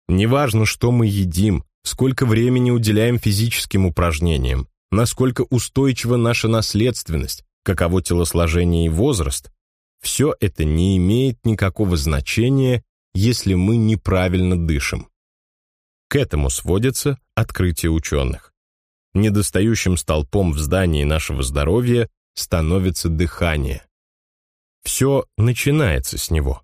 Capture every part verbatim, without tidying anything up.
Неважно, что мы едим, сколько времени уделяем физическим упражнениям, насколько устойчива наша наследственность, каково телосложение и возраст, все это не имеет никакого значения, если мы неправильно дышим. К этому сводится открытие ученых. Недостающим столпом в здании нашего здоровья становится дыхание. Все начинается с него.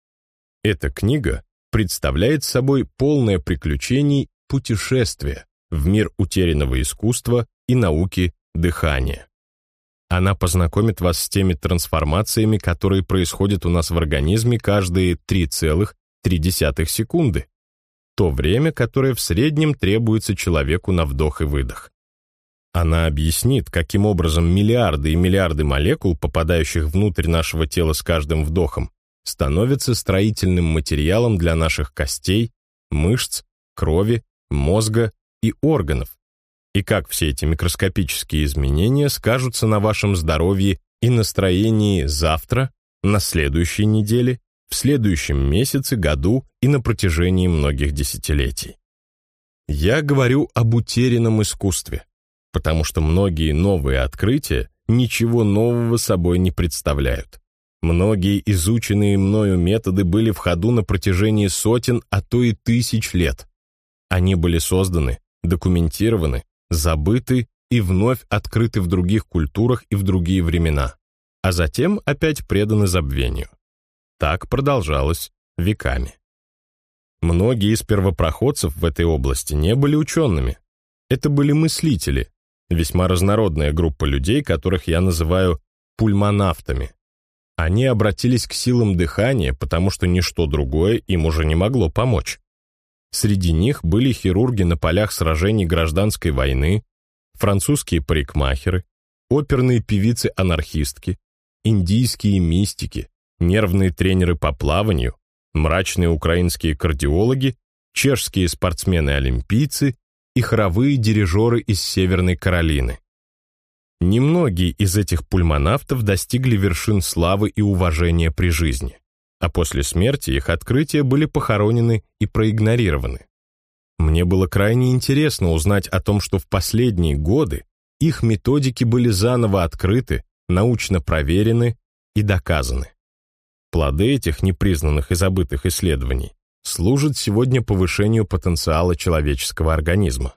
Эта книга представляет собой полное приключений путешествие в мир утерянного искусства и науки дыхания. Она познакомит вас с теми трансформациями, которые происходят у нас в организме каждые три целых три десятых секунды, то время, которое в среднем требуется человеку на вдох и выдох. Она объяснит, каким образом миллиарды и миллиарды молекул, попадающих внутрь нашего тела с каждым вдохом, становятся строительным материалом для наших костей, мышц, крови, мозга и органов, и как все эти микроскопические изменения скажутся на вашем здоровье и настроении завтра, на следующей неделе, в следующем месяце, году и на протяжении многих десятилетий. Я говорю об утерянном искусстве, потому что многие новые открытия ничего нового собой не представляют. Многие изученные мною методы были в ходу на протяжении сотен, а то и тысяч лет. Они были созданы, документированы, забыты и вновь открыты в других культурах и в другие времена, а затем опять преданы забвению. Так продолжалось веками. Многие из первопроходцев в этой области не были учеными. Это были мыслители, весьма разнородная группа людей, которых я называю пульмонавтами. Они обратились к силам дыхания, потому что ничто другое им уже не могло помочь. Среди них были хирурги на полях сражений гражданской войны, французские парикмахеры, оперные певицы-анархистки, индийские мистики, нервные тренеры по плаванию, мрачные украинские кардиологи, чешские спортсмены-олимпийцы и хоровые дирижеры из Северной Каролины. Немногие из этих пульмонавтов достигли вершин славы и уважения при жизни, а после смерти их открытия были похоронены и проигнорированы. Мне было крайне интересно узнать о том, что в последние годы их методики были заново открыты, научно проверены и доказаны. Плоды этих непризнанных и забытых исследований служат сегодня повышению потенциала человеческого организма.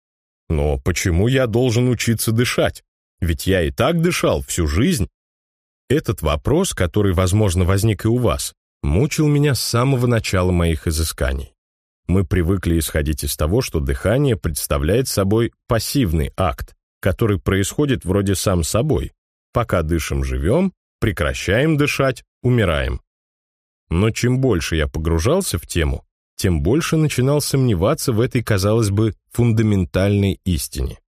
Но почему я должен учиться дышать? Ведь я и так дышал всю жизнь. Этот вопрос, который, возможно, возник и у вас, мучил меня с самого начала моих изысканий. Мы привыкли исходить из того, что дыхание представляет собой пассивный акт, который происходит вроде сам собой. Пока дышим, живем, прекращаем дышать, умираем. Но чем больше я погружался в тему, тем больше начинал сомневаться в этой, казалось бы, фундаментальной истине.